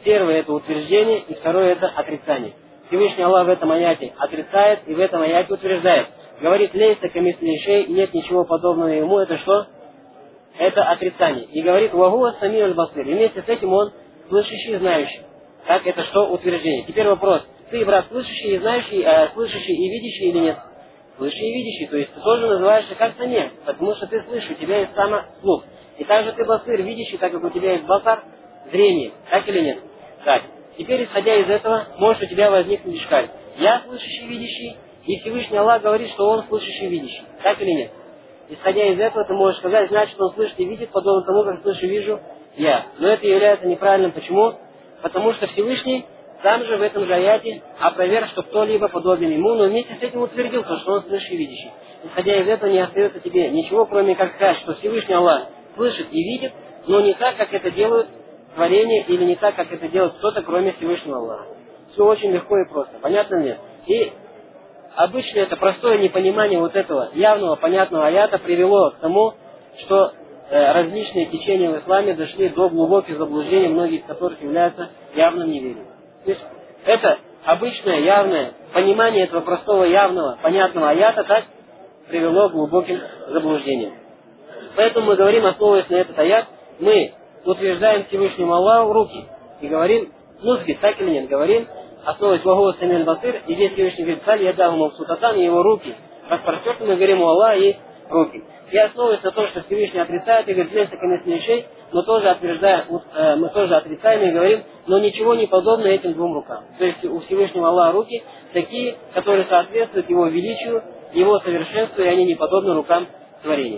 Первое это утверждение, и второе это отрицание. Всевышний Аллах в этом аяте отрицает и в этом аяте утверждает. Говорит, лейса камисли шей, нет ничего подобного ему, это что? Это отрицание. И говорит, вагуа самиуль басир. И вместе с этим он слышащий и знающий. Так, это что? Утверждение. Теперь вопрос. Ты, брат, слышащий и знающий, слышащий и видящий или нет? Слышащий и видящий. То есть ты тоже называешься как самец, потому что ты слышишь, у тебя есть слух. И также ты басир, видящий, так как у тебя есть басар, зрение. Так или нет? Так. Теперь, исходя из этого, может у тебя возникнуть шкаль. Я слышащий и видящий, и Всевышний Аллах говорит, что он слышащий и видящий. Так или нет? Исходя из этого, ты можешь сказать, значит, он слышит и видит, подобно тому, как слышу и вижу я. Но это является неправильным. Почему? Потому что Всевышний сам же в этом же аяте опроверг, что кто-либо подобен ему, но вместе с этим утвердил то, что он слышит и видящий. Исходя из этого, не остается тебе ничего, кроме как сказать, что Всевышний Аллах слышит и видит, но не так, как это делают творения, или не так, как это делает кто-то, кроме Всевышнего Аллаха. Все очень легко и просто. Понятно ли? И обычно это простое непонимание вот этого явного, понятного аята привело к тому, что различные течения в исламе дошли до глубоких заблуждений, многие из которых являются явным неверием. То есть это обычное, явное понимание этого простого, явного, понятного аята так привело к глубоким заблуждениям. Поэтому мы говорим, основываясь на этот аят, мы утверждаем Всевышнему Аллаху руки и говорим, нузгит, так или нет, говорим, основываясь вагуа самиль басир, и здесь Всевышний говорит, саль ядаху мавсутатан, и его руки распростерты, мы говорим, у Аллаха есть руки. И основываясь на том, что Всевышний отрицает, и говорит, леса камисли шей, мы тоже отрицаем и говорим, но ничего не подобно этим двум рукам. То есть у Всевышнего Аллаха руки такие, которые соответствуют его величию, его совершенству, и они не подобны рукам творения.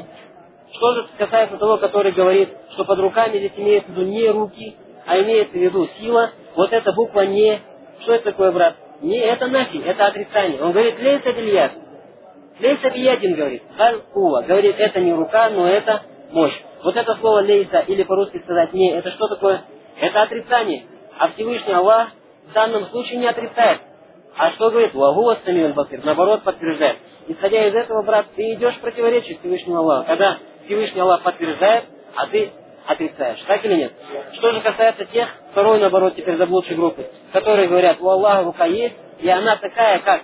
Что же касается того, который говорит, что под руками здесь имеется в виду не руки, а имеется в виду сила, вот эта буква «не». Что это такое, брат? Не, это нафи, это отрицание. Он говорит, лейса бильяд. Лейса биядин, говорит. Халь кува. Говорит, это не рука, но это мощь. Вот это слово лейса, или по-русски сказать «не», это что такое? Это отрицание. А Всевышний Аллах в данном случае не отрицает. А что говорит? Вагуа самиуль басир. Наоборот, подтверждает. Исходя из этого, брат, ты идешь в противоречие Всевышнему Аллаху. Когда Всевышний Аллах подтверждает, а ты отрицаешь. Так или нет? Что же касается тех, второй, наоборот, теперь заблудшей группы, которые говорят, у Аллаха рука есть, и она такая, как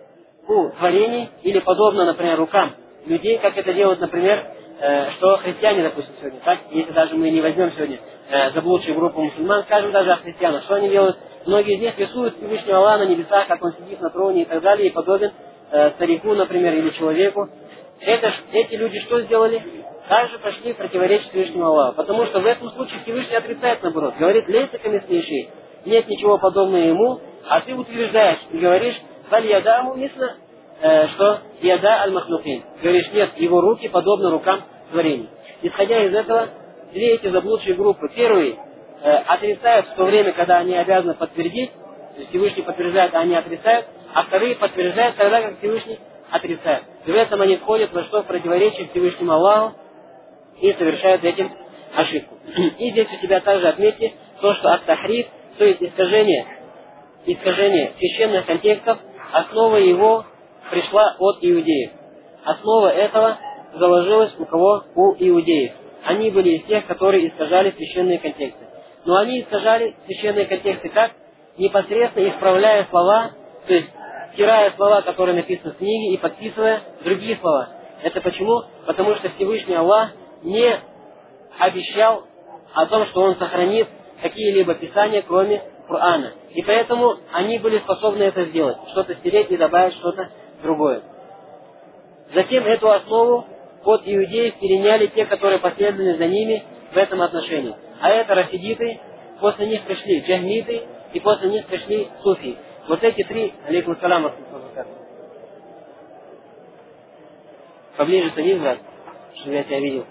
у творений, или подобно, например, рукам людей, как это делают, например, что христиане, допустим, сегодня, так? Если даже мы не возьмем сегодня заблудшую группу мусульман, скажем даже о христианах, что они делают? Многие из них рисуют Всевышнего Аллаха на небесах, как он сидит на троне и так далее, и подобен старику, например, или человеку. Эти люди что сделали? Также пошли в противоречие Всевышнему Аллаху. Потому что в этом случае Всевышний отрицает, наоборот. Говорит, лейса камисли, нет ничего подобного ему, а ты утверждаешь и говоришь, саль ядаху мисла, что яда аль-махлукин. Говоришь, нет, его руки подобны рукам творений. Исходя из этого, две эти заблудшие группы. Первые отрицают в то время, когда они обязаны подтвердить, то есть Всевышний подтверждает, а они отрицают, а вторые подтверждают тогда, как Всевышний отрицает. И в этом они входят во что? В противоречие Всевышнему Аллаху и совершают этим ошибку. И здесь у тебя также отметьте то, что ат-тахриф, то есть искажение священных контекстов, основа его пришла от иудеев. Основа этого заложилась у кого? У иудеев. Они были из тех, которые искажали священные контексты. Но они искажали священные контексты как? Непосредственно исправляя слова, то есть стирая слова, которые написаны в книге, и подписывая другие слова. Это почему? Потому что Всевышний Аллах не обещал о том, что Он сохранит какие-либо писания, кроме Корана. И поэтому они были способны это сделать. Что-то стереть и добавить что-то другое. Затем эту основу от иудеев переняли те, которые последовали за ними в этом отношении. А это рафидиты, после них пришли джахмиты, и после них пришли суфии. Вот эти три, алейкум салам, поближе садись, брат, чтобы я тебя видел.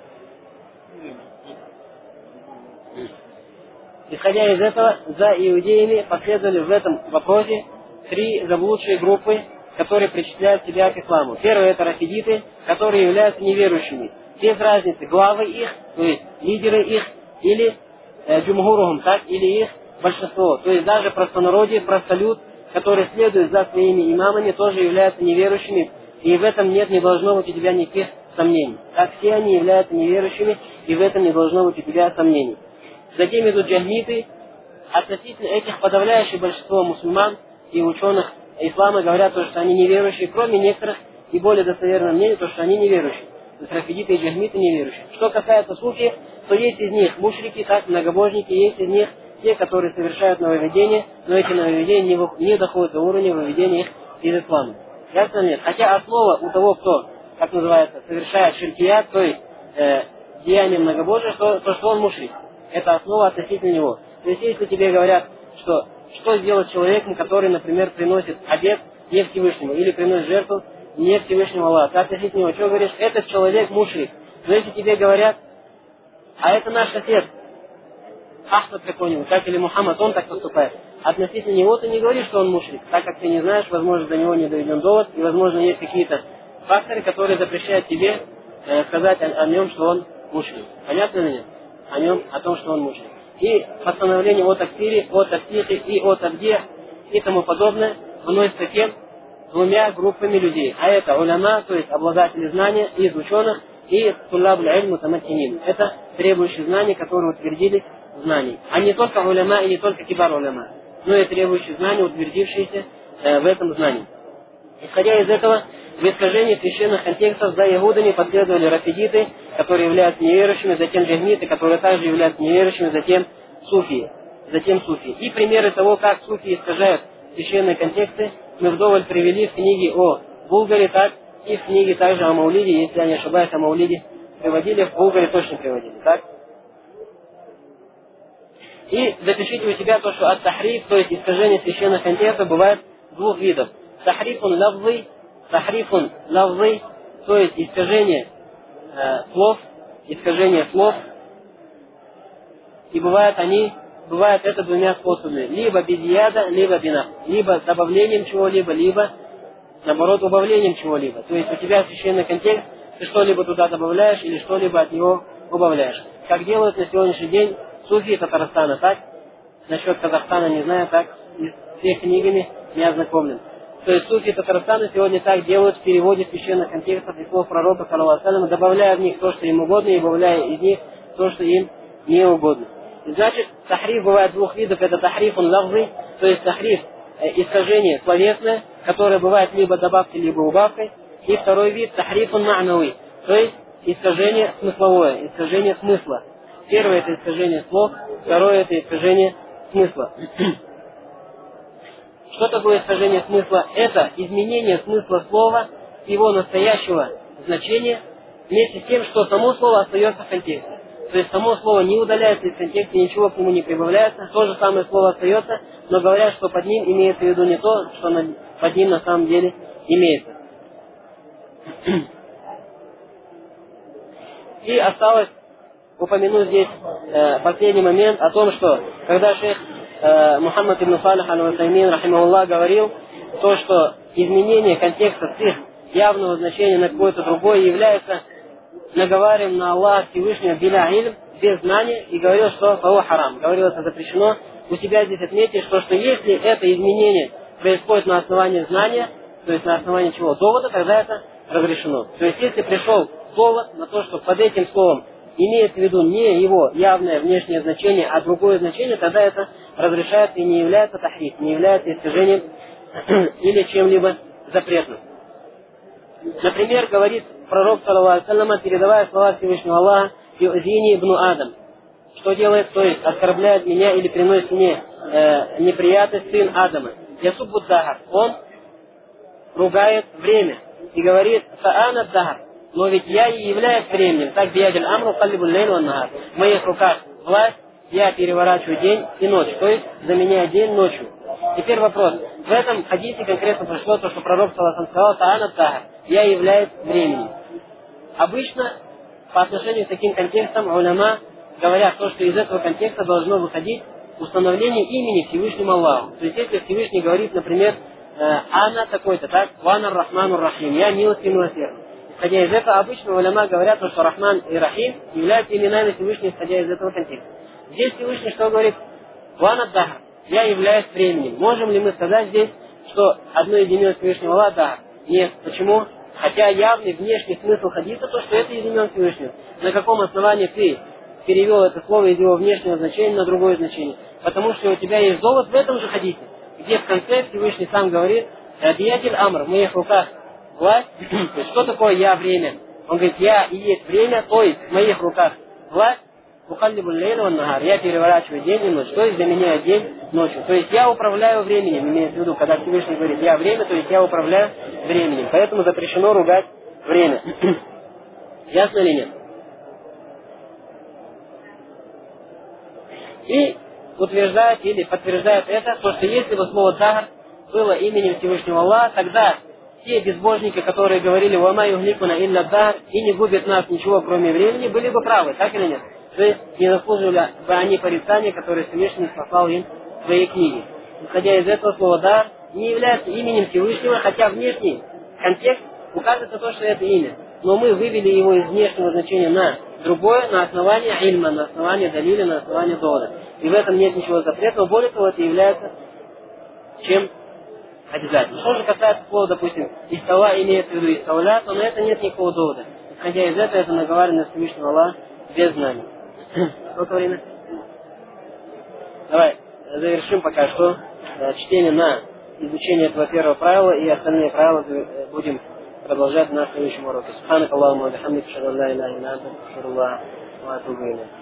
Исходя из этого, за иудеями последовали в этом вопросе три заблудшие группы, которые причисляют себя к исламу. Первое это рафидиты, которые являются неверующими. Без разницы, главы их, то есть лидеры их, или джумгурухум, так, или их большинство. То есть даже простонародье, простолюд, которые следуют за своими имамами, тоже являются неверующими, и в этом не должно быть у тебя никаких сомнений. Так все они являются неверующими, и в этом не должно быть у тебя сомнений. Затем идут джахмиты, относительно этих подавляющее большинство мусульман и ученых ислама говорят, что они неверующие, кроме некоторых и более достоверного мнения, то, что они неверующие. То есть рафидиты и джахмиты неверующие. Что касается суфиев, то есть из них мушрики, так многобожники, есть из них те, которые совершают нововведения, но эти нововведения не доходят до уровня выведения их из ислама. Ясно нет? Хотя основа у того, кто, как называется, совершает ширкият, то есть деяние многобожия, то что он мушрик. Это основа относительно него. То есть если тебе говорят, что сделать человеком, который, например, приносит обет не Всевышнему, или приносит жертву не Всевышнему Аллаху, ты относительно него что говоришь? Этот человек мушрик. Но если тебе говорят, а это наш сосед, Ахмад какой-нибудь, так или Мухаммад, он так поступает, относительно него ты не говоришь, что он мушрик, так как ты не знаешь, возможно, до него не доведен довод, и, возможно, есть какие-то факторы, которые запрещают тебе сказать о нем, что он мушрик. Понятно или нет? О том, что он мушрик. И постановление о такфире, о тафсихе и о табде и тому подобное выносится кем? Двумя группами людей. А это уляма, то есть обладатели знания из ученых, и туллабуль иль мутамаккинин. Это требующие знаний, которые утвердились в знании. А не только уляма и не только кибар уляма, но и требующие знания, утвердившиеся в этом знании. Исходя из этого, в искажении священных контекстов за иудами последовали рафидиты, которые являются неверующими, затем джахмиты, которые также являются неверующими, затем суфии. И примеры того, как суфии искажают священные контексты, мы вдоволь привели в книге о Булгаре, так и в книге также о Маулиде, если я не ошибаюсь, о Маулиде приводили, в Булгаре точно приводили, так? И запишите у себя то, что ат-тахриф, то есть искажение священных контекстов, бывает двух видов. Тахрифун лавзы, то есть искажение слов, и бывает это двумя способами. Либо бедияда, либо бина. Либо добавлением чего-либо, либо, наоборот, убавлением чего-либо. То есть у тебя священный контекст, ты что-либо туда добавляешь или что-либо от него убавляешь. Как делают на сегодняшний день суфии Татарстана, так? Насчет Казахстана не знаю, так? С всеми книгами не ознакомлен. То есть суфии Татарстана сегодня так делают в переводе священных контекстов и слов пророка, саллаллаху, добавляя в них то, что им угодно, и добавляя из них то, что им не угодно. Значит, тахриф бывает двух видов. Это тахрифун лавзы, то есть тахриф искажение словесное, которое бывает либо добавкой, либо убавкой. И второй вид тахрифун ма'навый, то есть искажение смысловое, искажение смысла. Первое это искажение слов, второе это искажение смысла. Что такое искажение смысла? Это изменение смысла слова, его настоящего значения, вместе с тем, что само слово остается в контексте. То есть само слово не удаляется из контекста, ничего к нему не прибавляется, то же самое слово остается, но говорят, что под ним имеется в виду не то, что под ним на самом деле имеется. И осталось упомянуть здесь последний момент о том, что когда шейх Мухаммад ибн Салих аль-Усаймин, рахимахуллах, говорил то, что изменение контекста с их явного значения на какое-то другое является наговариваем на Аллаха Всевышнего биля илм, без знания, и говорил, что фау харам. Говорил, это запрещено. У тебя здесь отметишь, что если это изменение происходит на основании знания, то есть на основании чего? Довода, тогда это разрешено. То есть если пришел довод на то, что под этим словом имеет в виду не его явное внешнее значение, а другое значение, тогда это разрешается и не является тахриф, не является искажением или чем-либо запретным. Например, говорит пророк, саллаллаху алейхи, передавая слова Всевышнего Аллаха, «Ю'зини ибну Адам». Что делает? То есть оскорбляет меня или приносит мне неприятность сын Адама. Ясуббу дахар. Он ругает время и говорит, «Фа'ана дахар». Но ведь я и являюсь временем. Так биядиль амру каллибуль лейль ван нахар. В моих руках власть, я переворачиваю день и ночь. То есть заменяю день ночью. Теперь вопрос. В этом хадисе конкретно пришло то, что пророк саллаллаху сказал, «Фа'ана дахар». Я являюсь временем. Обычно по отношению к таким контекстам уляма говорят то, что из этого контекста должно выходить установление имени Всевышнему Аллаху. То есть если Всевышний говорит, например, «Ана такой-то», так, «Вана Рахману Рахим», «Я милостивый и милосердный». Исходя из этого, обычно уляма говорят, что Рахман и Рахим являются именами Всевышнего, исходя из этого контекста. Здесь Всевышний что говорит? «Вана Дахар», «Я являюсь временем». Можем ли мы сказать здесь, что одно из имен Всевышнего Аллаха Дахар? Нет. Почему? Хотя явный внешний смысл хадиса, то, что это из имен Всевышнего. На каком основании ты перевел это слово из его внешнего значения на другое значение? потому что у тебя есть довод в этом же хадисе, где в конце Всевышний сам говорит: «Биядель амр», в моих руках власть. То есть, что такое «я» время? Он говорит: «Я и есть время», то есть в моих руках власть. «Ухаллибуль лейла ван нагар», я переворачиваю день и ночь, то есть заменяю день ночью. То есть я управляю временем, имеется в виду, когда Всевышний говорит «я время», то есть я управляю временем. Поэтому запрещено ругать время. Ясно или нет? И утверждает или подтверждает это, то, что если бы слово «дагр» было именем Всевышнего Аллаха, тогда те безбожники, которые говорили «Вама югликуна илля дагр» и не губит нас ничего, кроме времени, были бы правы, так или нет? То есть не заслуживали бы они порицания, которые Всевышний послал им в своей книге. Исходя из этого, слово «дагр» не является именем Всевышнего, хотя внешний контекст указывает на то, что это имя. Но мы вывели его из внешнего значения на другое, на основании ильма, на основании далиля, на основании довода. И в этом нет ничего запретного, более того, это является чем обязательно. Что же касается слова, допустим, «истава» имеется в виду «иставля», то на это нет никакого довода. Исходя из этого, это наговаривание Всевышнего Аллаха без знаний. Сколько время? Давай завершим пока что чтение на изучение этого первого правила, и остальные правила будем продолжать на следующем уроке. Субханак Аллахумма ва бихамдика, ашхаду ан ла иляха илля анта, астагфирука ва атубу илейк.